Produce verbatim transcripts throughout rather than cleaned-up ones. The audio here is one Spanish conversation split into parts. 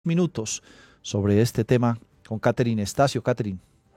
Minutos sobre este tema con Catherine Estacio. Catherine.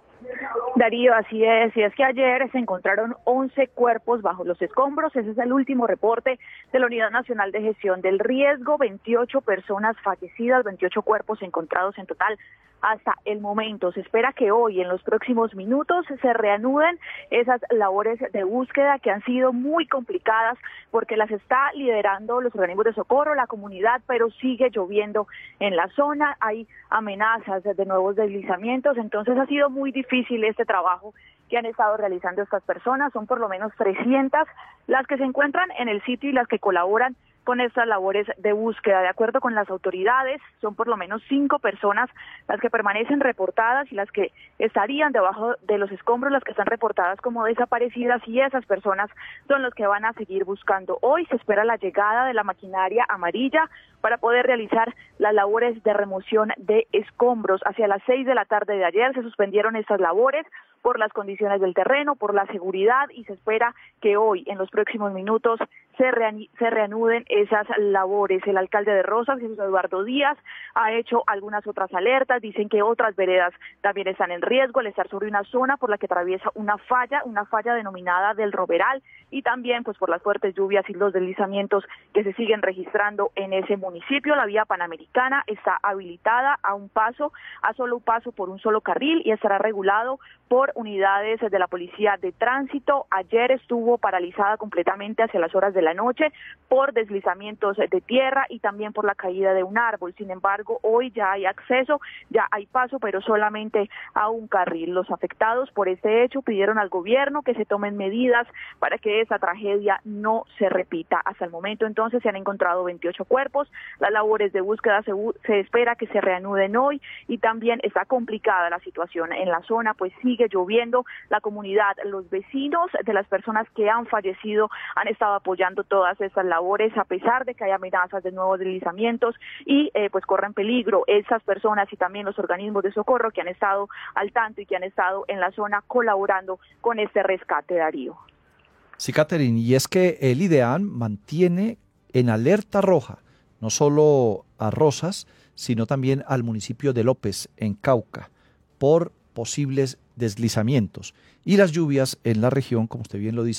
Darío, así es, y es que ayer se encontraron once cuerpos bajo los escombros. Ese es el último reporte de la Unidad Nacional de Gestión del Riesgo, veintiocho personas fallecidas, veintiocho cuerpos encontrados en total hasta el momento. Se espera que hoy, en los próximos minutos, se reanuden esas labores de búsqueda que han sido muy complicadas porque las está liderando los organismos de socorro, la comunidad, pero sigue lloviendo en la zona, hay amenazas de nuevos deslizamientos, entonces ha sido muy difícil este trabajo que han estado realizando estas personas. Son por lo menos trescientas las que se encuentran en el sitio y las que colaboran con estas labores de búsqueda. De acuerdo con las autoridades, son por lo menos cinco personas las que permanecen reportadas y las que estarían debajo de los escombros, las que están reportadas como desaparecidas, y esas personas son los que van a seguir buscando. Hoy se espera la llegada de la maquinaria amarilla para poder realizar las labores de remoción de escombros. Hacia las seis de la tarde de ayer se suspendieron estas labores por las condiciones del terreno, por la seguridad, y se espera que hoy, en los próximos minutos, se, reani- se reanuden esas labores. El alcalde de Rosas, Jesús Eduardo Díaz, ha hecho algunas otras alertas. Dicen que otras veredas también están en riesgo al estar sobre una zona por la que atraviesa una falla, una falla denominada del Roberal, y también pues por las fuertes lluvias y los deslizamientos que se siguen registrando en ese municipio. La vía Panamericana está habilitada a un paso, a solo un paso por un solo carril, y estará regulado por unidades de la Policía de Tránsito. Ayer estuvo paralizada completamente hacia las horas de la noche por deslizamientos de tierra y también por la caída de un árbol. Sin embargo, hoy ya hay acceso, ya hay paso, pero solamente a un carril. Los afectados por este hecho pidieron al gobierno que se tomen medidas para que esa tragedia no se repita. Hasta el momento, entonces, se han encontrado veintiocho cuerpos. Las labores de búsqueda se, se espera que se reanuden hoy, y también está complicada la situación en la zona, pues sigue lloviendo. La comunidad, los vecinos de las personas que han fallecido han estado apoyando todas estas labores a pesar de que hay amenazas de nuevos deslizamientos, y eh, pues corren peligro esas personas y también los organismos de socorro que han estado al tanto y que han estado en la zona colaborando con este rescate, Darío. Sí, Catherine, y es que el IDEAN mantiene en alerta roja no solo a Rosas, sino también al municipio de López, en Cauca, por posibles deslizamientos. Y las lluvias en la región, como usted bien lo dice,